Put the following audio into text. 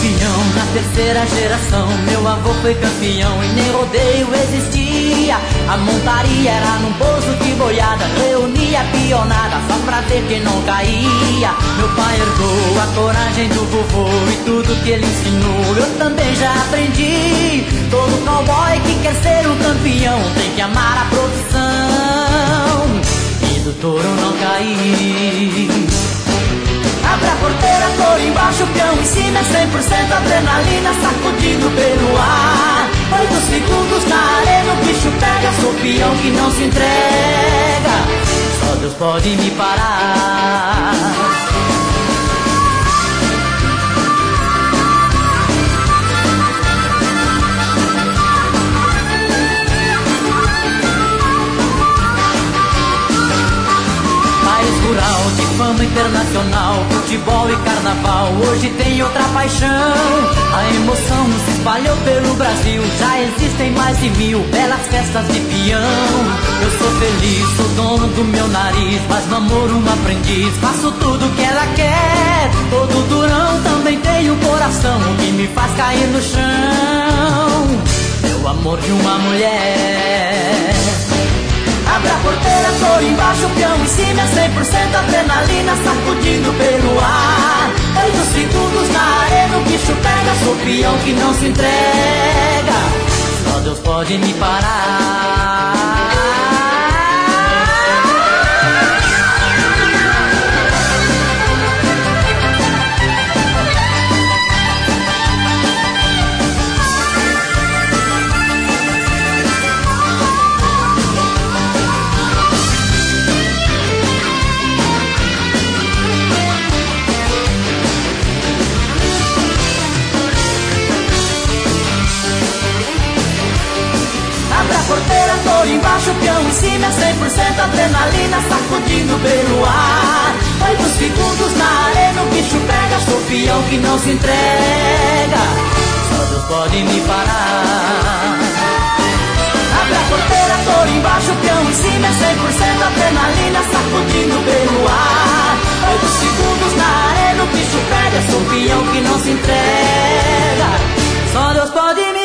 campeão na terceira geração. Meu avô foi campeão e nem rodeio existia. A montaria era num bolso de boiada, reunia a pionada só pra ver quem não caía. Meu pai herdou a coragem do vovô e tudo que ele ensinou eu também já aprendi. Todo cowboy que quer ser um campeão tem que amar a profissão e do touro não cair. Abre a porteira, touro embaixo, peão em cima, é 100% adrenalina sacudindo pelo ar. 8 segundos na arena, o bicho pega, sou peão que não se entrega, só Deus pode me parar. Rural de fama internacional, futebol e carnaval, hoje tem outra paixão. A emoção se espalhou pelo Brasil, já existem mais de 1000 belas festas de peão. Eu sou feliz, sou dono do meu nariz, mas namoro um aprendiz, faço tudo que ela quer. Todo durão também tem um coração que me faz cair no chão, meu amor de uma mulher. Abre a porteira, touro embaixo, peão em cima, é 100% adrenalina sacudindo pelo ar. 8 segundos na arena, o bicho pega, sou peão que não se entrega, só Deus pode me parar. Porteira, touro embaixo, peão em cima, é 100% adrenalina sacudindo pelo ar. 8 segundos na arena, o bicho pega, sou peão que não se entrega, só Deus pode me parar. Abre a porteira, touro embaixo, peão em cima, é 100% adrenalina sacudindo pelo ar. 8 segundos na arena, o bicho pega, sou peão que não se entrega, só Deus pode me parar.